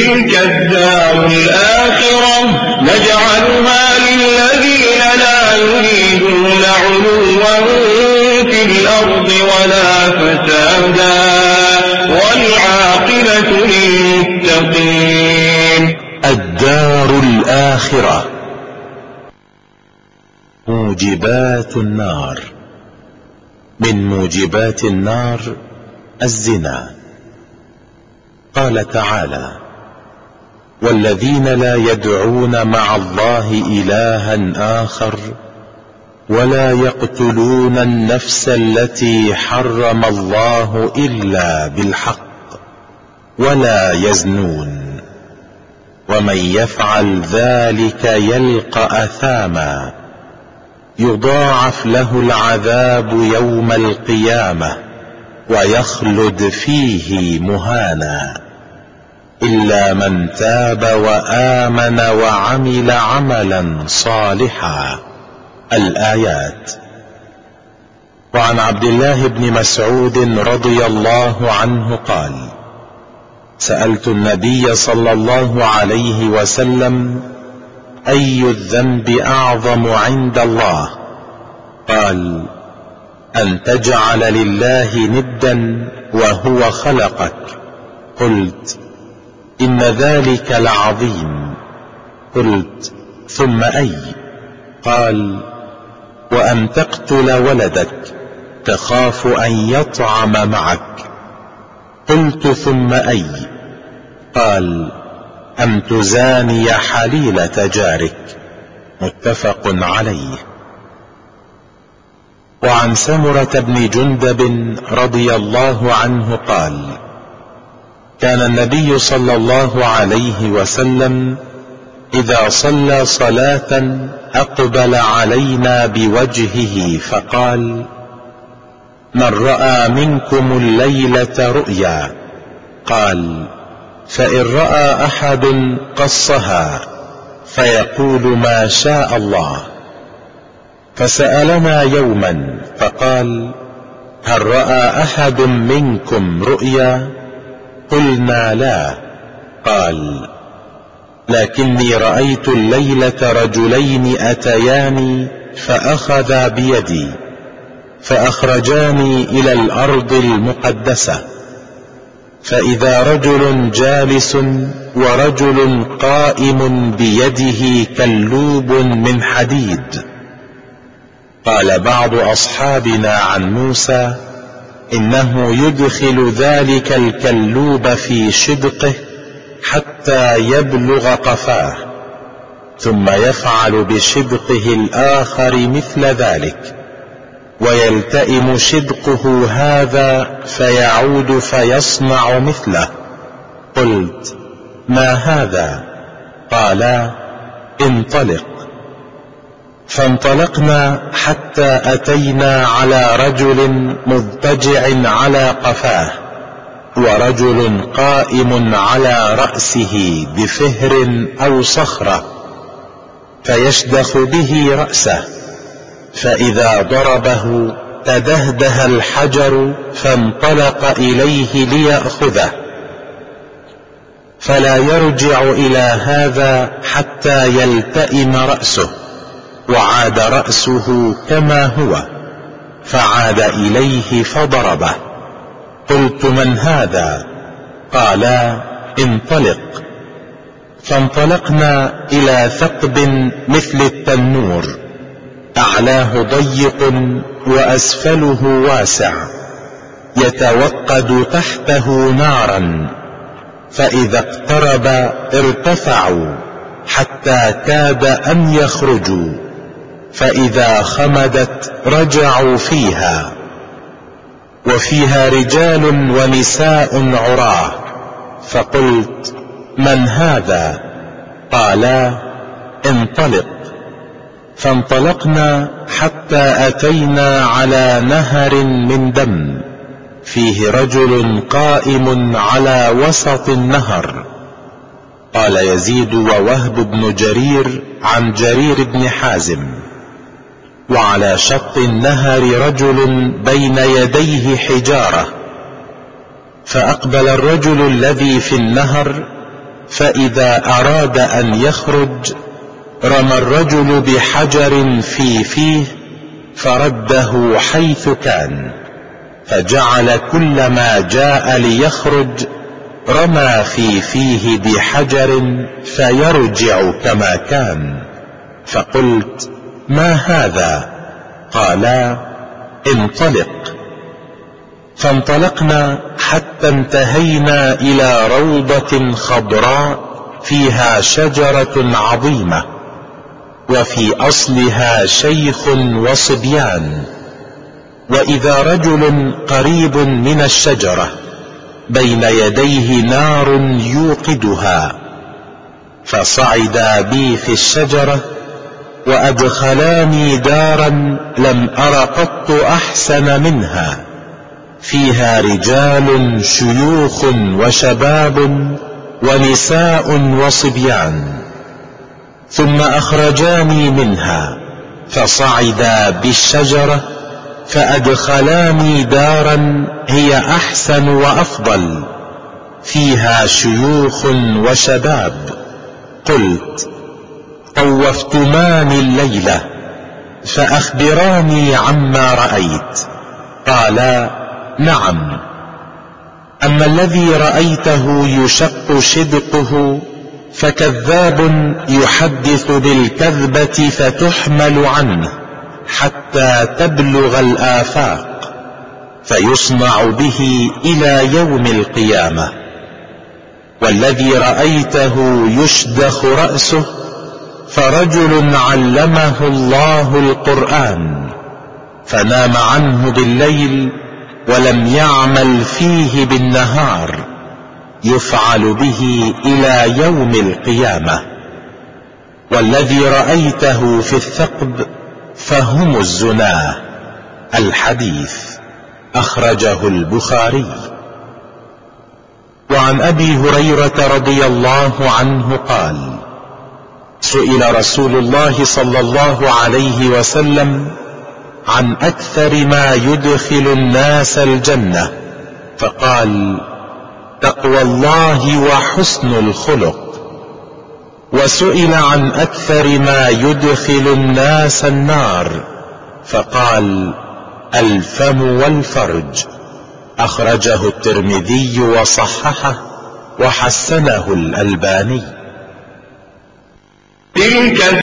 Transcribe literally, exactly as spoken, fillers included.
تلك الدار الآخرة نجعلها للذين لا يريدون علوا في الأرض ولا فسادا والعاقبة للمتقين. الدار الآخرة. موجبات النار. من موجبات النار الزنا. قال تعالى: والذين لا يدعون مع الله إلها آخر ولا يقتلون النفس التي حرم الله إلا بالحق ولا يزنون ومن يفعل ذلك يلقى أثاما يضاعف له العذاب يوم القيامة ويخلد فيه مهانا إلا من تاب وآمن وعمل عملا صالحا. الآيات. وعن عبد الله بن مسعود رضي الله عنه قال: سألت النبي صلى الله عليه وسلم: أي الذنب أعظم عند الله؟ قال: أن تجعل لله ندا وهو خلقك. قلت: إن ذلك لعظيم. قلت: ثم أي؟ قال: وأن تقتل ولدك تخاف أن يطعم معك. قلت: ثم أي؟ قال: أن تزاني حليلة جارك. متفق عليه. وعن سمرة بن جندب رضي الله عنه قال: كان النبي صلى الله عليه وسلم إذا صلى صلاة أقبل علينا بوجهه فقال: من رأى منكم الليلة رؤيا؟ قال: فإن رأى أحد قصها فيقول ما شاء الله. فسألنا يوما فقال: هل رأى أحد منكم رؤيا؟ قلنا لا. قال: لكني رأيت الليلة رجلين أتياني فأخذا بيدي فأخرجاني إلى الأرض المقدسة، فإذا رجل جالس ورجل قائم بيده كلوب من حديد. قال بعض أصحابنا عن موسى: إنه يدخل ذلك الكلوب في شدقه حتى يبلغ قفاه، ثم يفعل بشدقه الآخر مثل ذلك، ويلتئم شدقه هذا فيعود فيصنع مثله. قلت: ما هذا؟ قالا: انطلق. فانطلقنا حتى أتينا على رجل مضطجع على قفاه ورجل قائم على رأسه بفهر أو صخرة فيشدخ به رأسه، فإذا ضربه تدهده الحجر فانطلق إليه ليأخذه، فلا يرجع إلى هذا حتى يلتئم رأسه، وعاد رأسه كما هو، فعاد إليه فضربه. قلت: من هذا؟ قالا: انطلق. فانطلقنا إلى ثقب مثل التنور، أعلاه ضيق وأسفله واسع، يتوقد تحته نارا، فإذا اقترب ارتفعوا حتى كاد أن يخرجوا، فإذا خمدت رجعوا فيها، وفيها رجال ونساء عراه. فقلت: من هذا؟ قالا: انطلق. فانطلقنا حتى أتينا على نهر من دم فيه رجل قائم على وسط النهر. قال يزيد ووهب بن جرير عن جرير بن حازم: وعلى شط النهر رجل بين يديه حجارة، فأقبل الرجل الذي في النهر فإذا أراد أن يخرج رمى الرجل بحجر في فيه فرده حيث كان، فجعل كلما جاء ليخرج رمى في فيه بحجر فيرجع كما كان. فقلت: ما هذا؟ قالا: انطلق. فانطلقنا حتى انتهينا إلى روضة خضراء فيها شجرة عظيمة، وفي أصلها شيخ وصبيان، وإذا رجل قريب من الشجرة بين يديه نار يوقدها، فصعدا بي في الشجرة وأدخلاني دارا لم أر قط أحسن منها، فيها رجال شيوخ وشباب ونساء وصبيان. ثم أخرجاني منها فصعدا بالشجرة فأدخلاني دارا هي أحسن وأفضل، فيها شيوخ وشباب. قلت: طوفتمان الليلة فأخبراني عما رأيت. قالا: نعم. أما الذي رأيته يشق شدقه فكذاب يحدث بالكذبة فتحمل عنه حتى تبلغ الآفاق، فيصنع به إلى يوم القيامة. والذي رأيته يشدخ رأسه فرجل علمه الله القرآن فنام عنه بالليل ولم يعمل فيه بالنهار، يفعل به إلى يوم القيامة. والذي رأيته في الثقب فهم الزناه. الحديث أخرجه البخاري. وعن أبي هريرة رضي الله عنه قال: سئل رسول الله صلى الله عليه وسلم عن أكثر ما يدخل الناس الجنة، فقال: تقوى الله وحسن الخلق. وسئل عن أكثر ما يدخل الناس النار، فقال: الفم والفرج. أخرجه الترمذي وصححه وحسنه الألباني. تلك